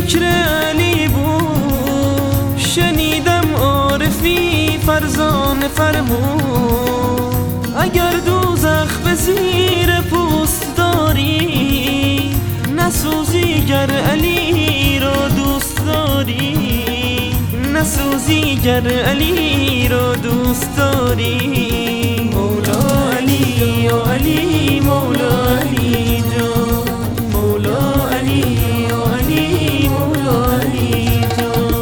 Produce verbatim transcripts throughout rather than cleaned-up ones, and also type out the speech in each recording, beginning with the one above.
فکر علی بود، شنیدم عارفی فرزانه فرمود اگر دوزخ به زیر پوست داری، نسوزی گر علی را دوست داری، نسوزی گر علی را دوست داری. مولا علی و علی مولا علی جان، مولا علی و علی مولا علی جان.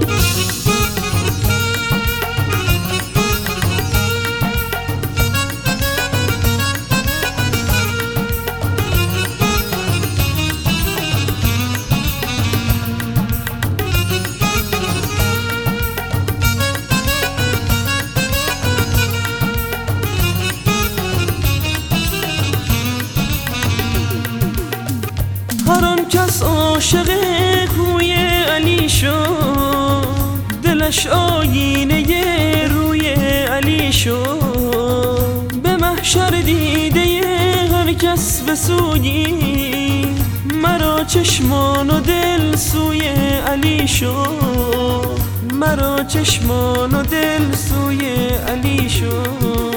هر آن کس عاشق کوی علی شد، دلش آینه روی علی شد. به محشر دیده هر کس به سویی، مرا چشمان و دل سوی علی شد، مرا چشمان و دل سوی علی شد.